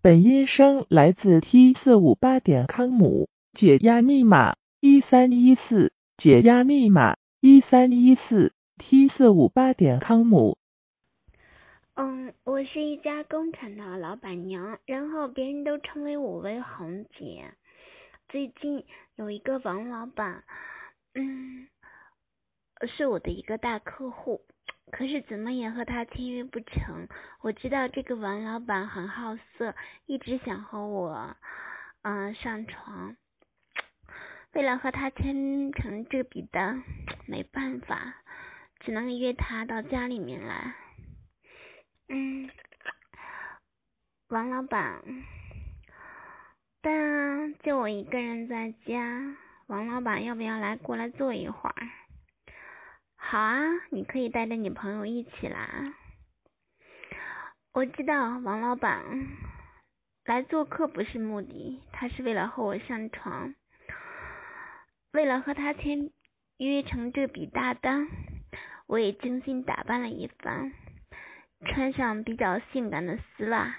本音声来自 T458.com， 解压密码1314，解压密码1314 T458.com。 我是一家工厂的老板娘，然后别人都称为我为红姐。最近有一个王老板，是我的一个大客户，可是怎么也和他签约不成。我知道这个王老板很好色，一直想和我上床。为了和他签成这笔单，没办法，只能约他到家里面来。王老板，但就我一个人在家，王老板要不要过来坐一会儿？好啊，你可以带着你朋友一起来。我知道王老板来做客不是目的，他是为了和我上床。为了和他签约成这笔大单，我也精心打扮了一番，穿上比较性感的丝袜，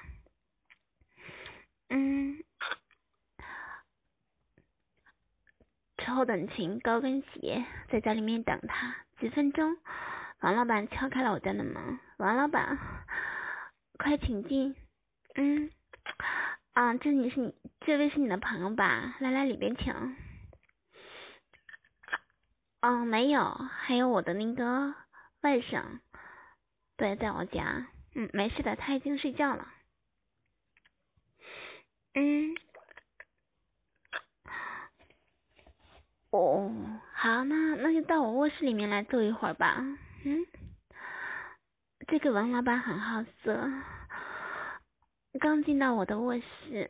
超短裙、高跟鞋，在家里面等他。几分钟，王老板敲开了我家的门。王老板，快请进。这位是你的朋友吧？来里边请。没有，还有我的那个外甥，对，在我家。没事的，他已经睡觉了。好，那就到我卧室里面来坐一会儿吧。这个王老板很好色，刚进到我的卧室，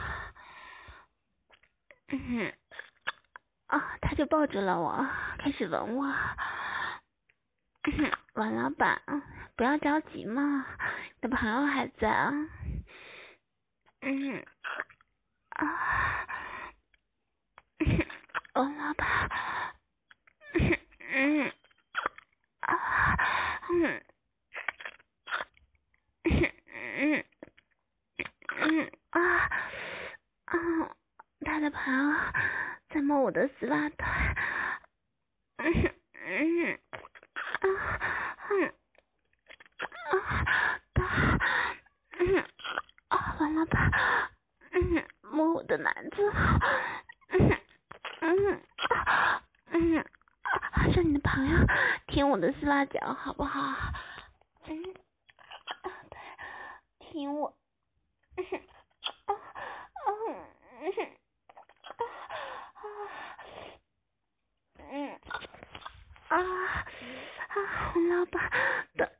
他就抱住了我，开始吻我。王老板，不要着急嘛，你的朋友还在啊。王老板，他的朋友在摸我的丝袜腿。王老板，摸我的奶子。让你的朋友舔我的丝袜脚好不好？对，舔我。王老板的，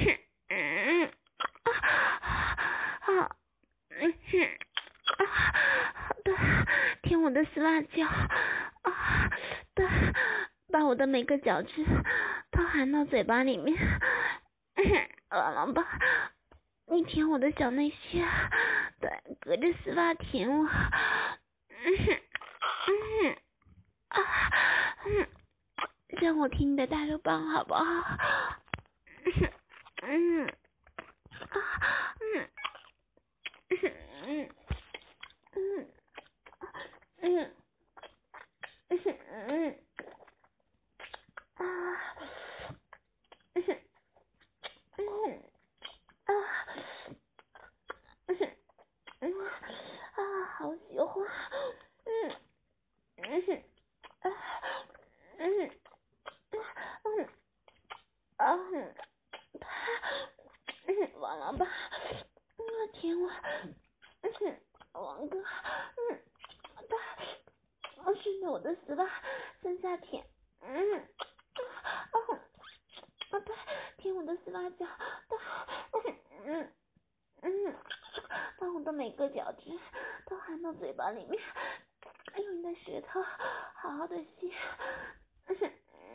对，舔我的丝袜脚，对，把我的每个角质都含到嘴巴里面。王老板，你舔我的小内靴，对，隔着丝袜舔我。让我舔你的大肉棒好不好？好喜欢。王老板，舔我。王哥，顺着我的丝袜向下舔。对，舔我的丝袜脚。把我的每个角质都含到嘴巴里面，用你的舌头好好的吸。对。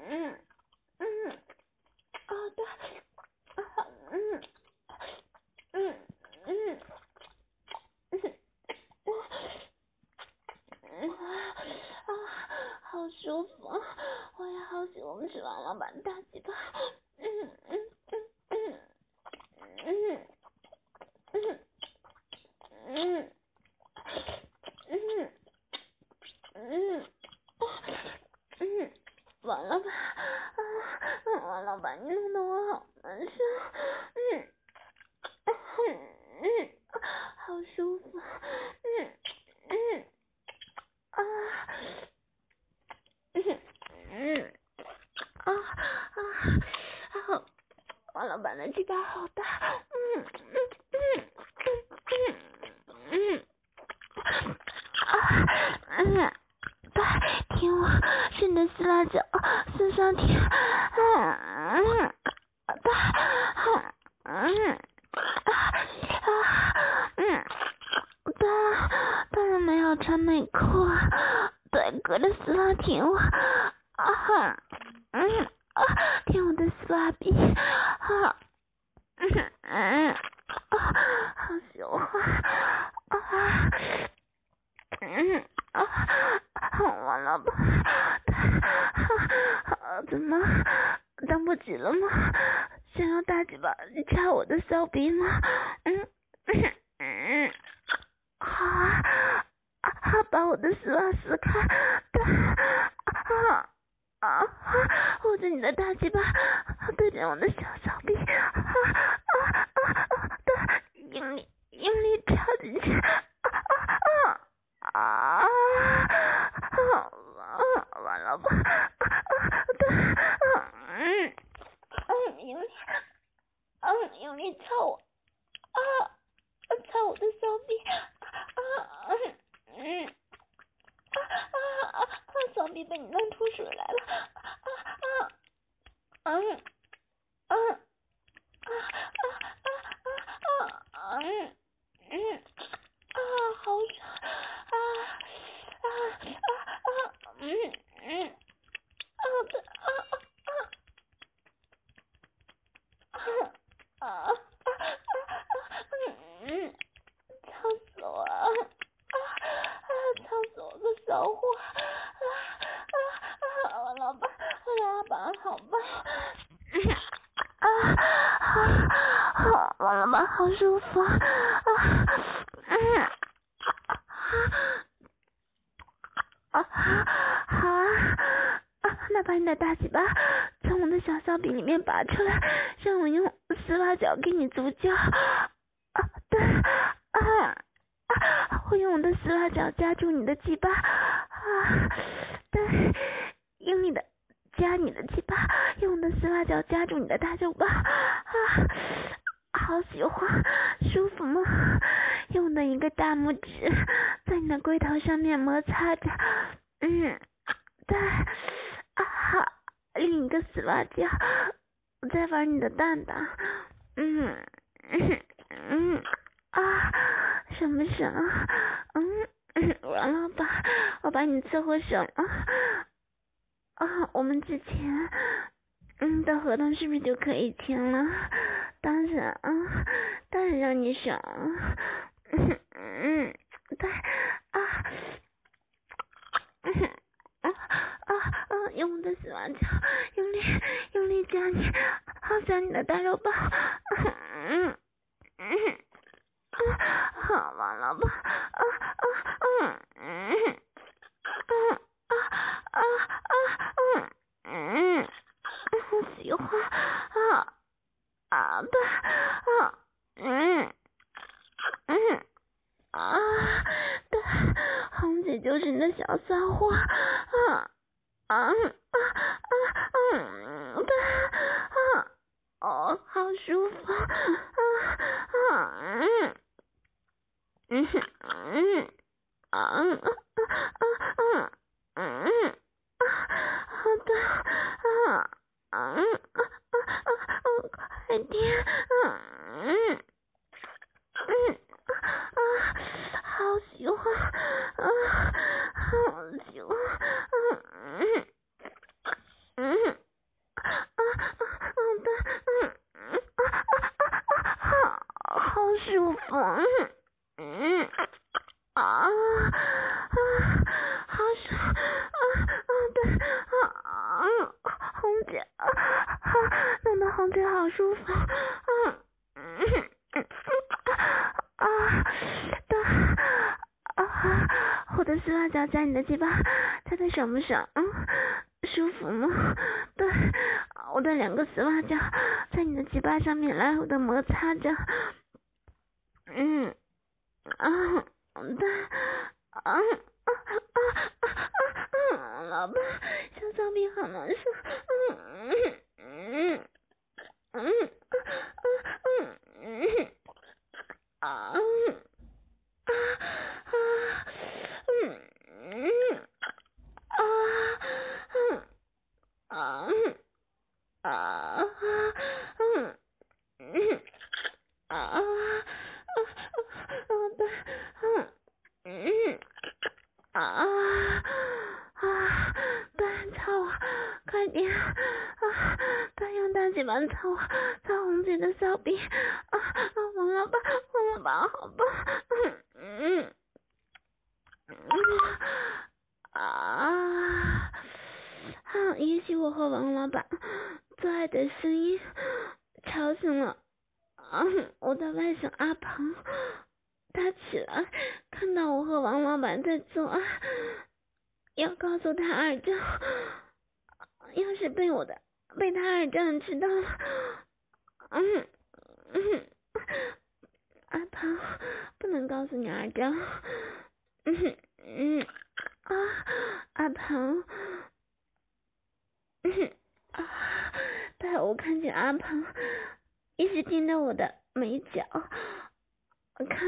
好舒服，我也好喜欢吃王老板大鸡巴。 老板，你弄得我好难受，好舒服，王老板的鸡巴好大，对，舔我，是你的撕拉脚，身上舔，当然没有穿内裤，对，隔着丝袜舔我，舔我的丝袜臂，好喜欢，完了吧？怎么等不及了吗？想要大鸡巴掐我的骚逼吗？好啊，把我的丝袜撕开，握着你的大鸡巴，对着我的小骚逼，用力插进去，完了吧？用力操我，操我的骚逼，骚逼被你弄出水来了，好操死我！操死我个骚货！王老板，好棒！王老板好舒服！好啊，那把你的大鸡巴从我的小骚逼里面拔出来，让我用丝袜脚给你足交。对，我用我的丝袜脚夹住你的鸡巴，对，用力的夹你的鸡巴，用我的丝袜脚夹住你的大肉包，好喜欢，舒服吗？用我的一个大拇指在你的龟头上面摩擦着，对，另一个丝袜脚再玩你的蛋蛋，爽不爽？王老板，我把你伺候爽了。我们之前的合同是不是就可以签了？当然让你爽。对用我的丝袜脚用力夹你，夹你的大肉包，好完了吧？喜欢对，红姐就是你的小骚货，对，好舒服，好的，快点，好喜欢，好喜欢，好舒服，好爽，对，红姐，弄得红姐好舒服，对，我的丝袜脚夹你的鸡巴，猜猜爽不爽？舒服吗？对， 我的2个丝袜脚在你的鸡巴上面来回的摩擦着，老板，小骚逼好难受，快点快用大嘴巴操红姐的骚逼，王老板好棒，也许我和王老板做爱的声音吵醒了我的外甥阿鹏，他起来看到我和王老板在做爱，要告诉他二丈，要是被他二丈知道了，阿鹏不能告诉你二丈，阿鹏，但我看见阿鹏一直盯着我的眉角，我看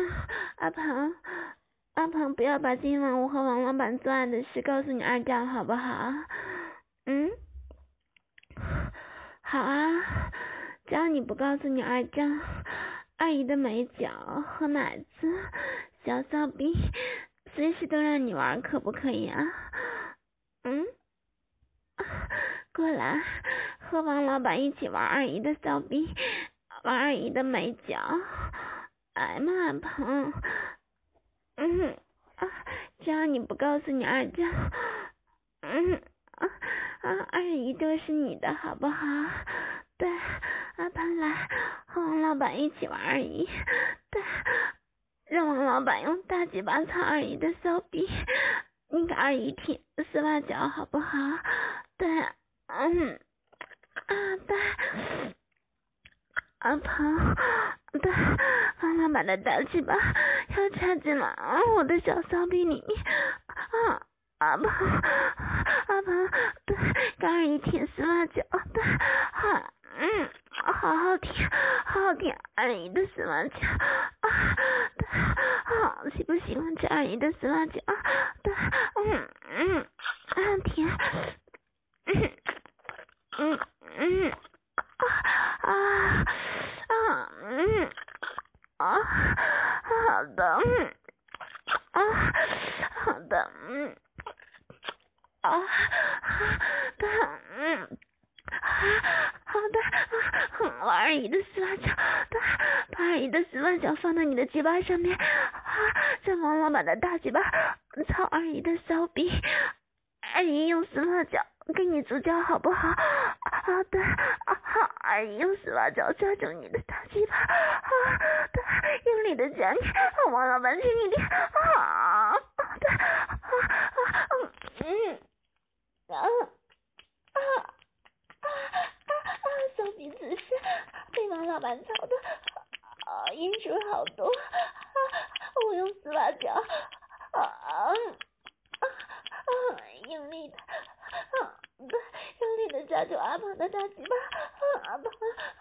阿鹏不要把今晚我和王老板做爱的事告诉你二丈好不好？好啊，只要你不告诉你二丈，二姨的眉角和奶子小骚逼随时都让你玩，可不可以啊？过来和王老板一起玩二姨的骚逼，玩二姨的眉角，哎嘛阿鹏，只要你不告诉你二丈，二姨都是你的好不好？对，阿鹏来和王老板一起玩二姨，对，让王老板用大嘴巴操二姨的骚逼，你给二姨舔丝袜脚好不好？对，对，阿鹏，对，王老板的大嘴巴要插进了我的小骚逼里面，阿鹏，对，给二姨舔丝袜脚，对，好好舔二姨的丝袜脚，对，喜不喜欢吃二姨的丝袜脚？对，舔，好的，好的，好的，我二姨的丝袜脚，把二姨的丝袜脚放到你的鸡巴上面，让王老板的大鸡巴操二姨的骚逼，二姨用丝袜脚给你足脚好不好？对，二姨用丝袜脚抓住你的大鸡巴，对，用力的夹你，王老板轻一点，对，骚逼姿势被王老板操的阴水好多，我用丝袜脚用力的用力的抓住阿鹏的大鸡巴，阿鹏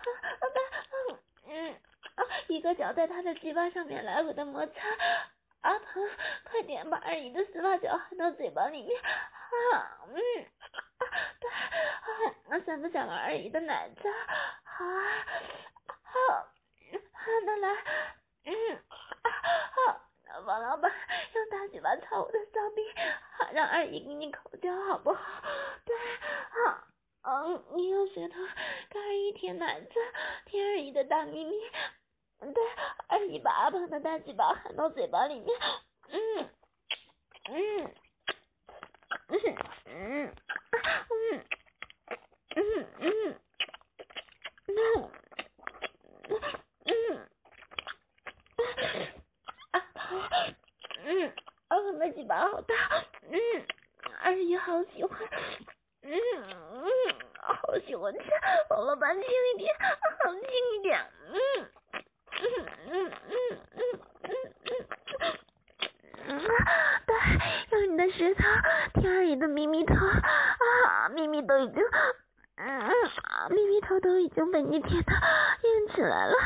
一个脚在他的鸡巴上面来回的摩擦，阿鹏快点把二姨的丝袜脚含到嘴巴里面，对，想不想玩二姨的奶子？那来，王老板用大嘴巴操我的骚逼，让二姨给你口交好不好？对，你用舌头给二姨舔奶子，舔二姨的大咪咪，对，二姨把阿鹏的大嘴巴含到嘴巴里面，阿鹏的嘴巴好大，二姨好喜欢，好好喜欢吃，王老板轻一点，轻一点，对，用你的舌头舔二姨的咪咪头咪咪都已经咪咪头都已经被你舔的硬起来了，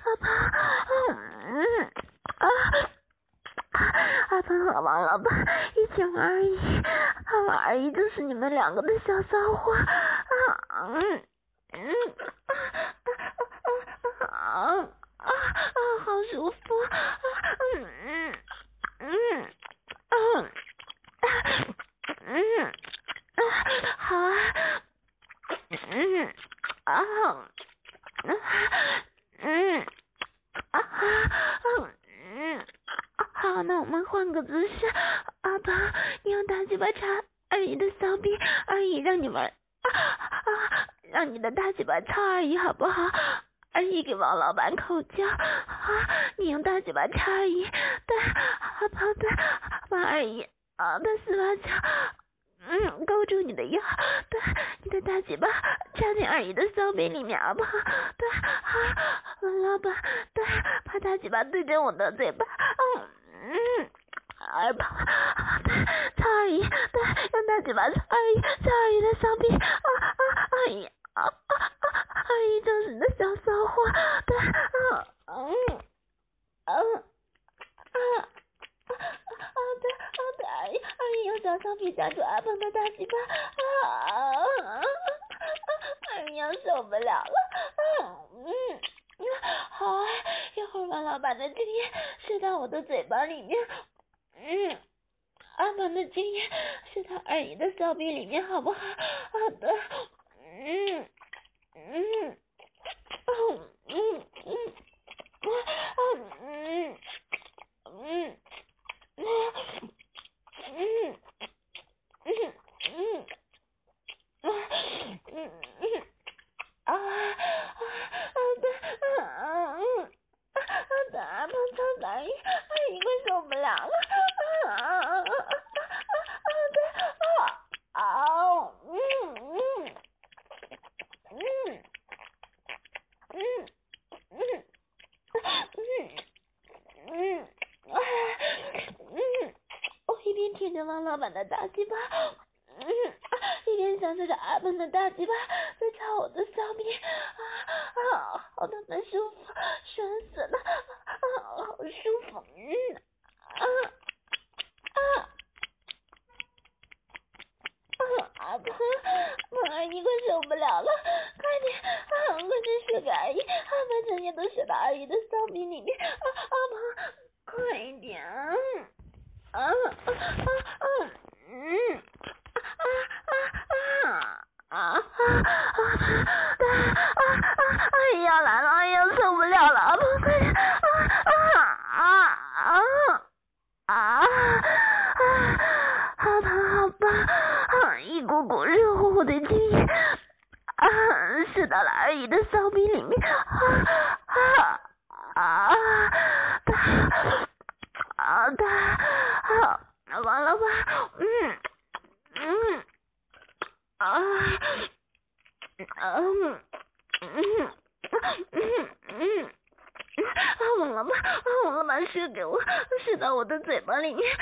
阿鹏和王老板一情而已，王二姨就是你们两个的小骚货，好舒服，好好，那我们换个姿势，阿鹏，你用大鸡巴插二姨的骚逼，二姨让你玩，让你的大鸡巴插二姨好不好？二姨给王老板口交，你用大鸡巴插二姨，对，阿鹏对，王二姨的丝袜脚。勾住你的腰，对，你的大鸡巴插进二姨的骚逼里面，好不好？对，王老板，对，把大鸡巴对准我的嘴巴，二胖，对，插二姨，对，用大鸡巴插二姨，插二姨的骚逼，二姨，二姨就是你的小骚货，对，对，二姨用小骚逼夹住阿鹏的大鸡巴，二姨要受不了了，好啊，一会儿王老板的精液射到我的嘴巴里面，阿鹏的精液射到二姨的骚逼里面，好不好？好的，对，阿鹏超大意，二姨快受不了了，我一边舔着王老板的大鸡巴，一边享受着阿鹏的大鸡巴在操我的骚逼，好的很舒服，爽死了，好舒服，阿鹏，二姨快受不了了，快点射给二姨，把整夜都射到二姨的骚逼里面，阿鹏，快一点，二姨要来了，二姨要受不了了，阿鹏快点，阿鹏好棒，一股股热乎乎的精液射到了二姨的骚逼里面，王老板，王老板射给我，射到我的嘴巴里面，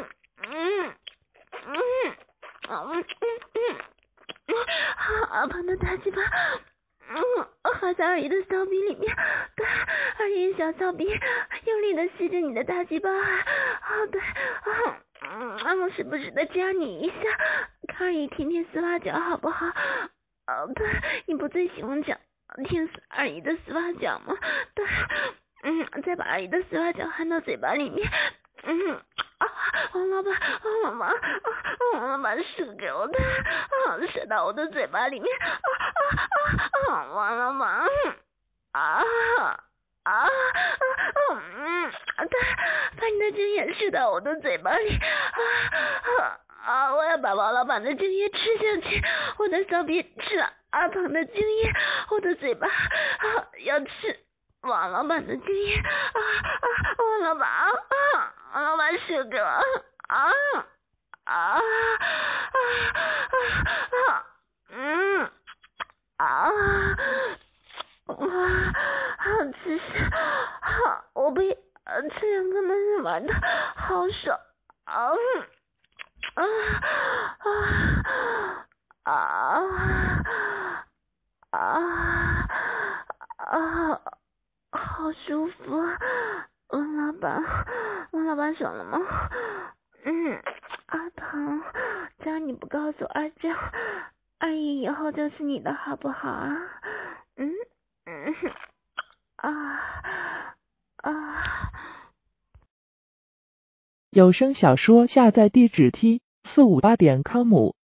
阿鹏的大鸡巴，还在二姨的骚逼里面，对，二姨小骚逼用力的吸着你的大鸡巴，对，时不时的夹你一下，看二姨舔舔丝袜脚好不好？对，你不最喜欢舔二姨的丝袜脚吗？对，再把二姨的丝袜脚含到嘴巴里面，王老板射给我的，射到我的嘴巴里面，王老板，把你的精液射到我的嘴巴里，我要把王老板的精液吃下去，我的骚逼吃了阿鹏的精液，我的嘴巴要吃王老板的精液，王老板射给我， 试试。好，我不要，这两个男人玩的好爽。好舒服。王老板爽了吗？阿唐，只要你不告诉阿娇，阿姨以后就是你的好不好啊？ 有声小说下载地址T458.com。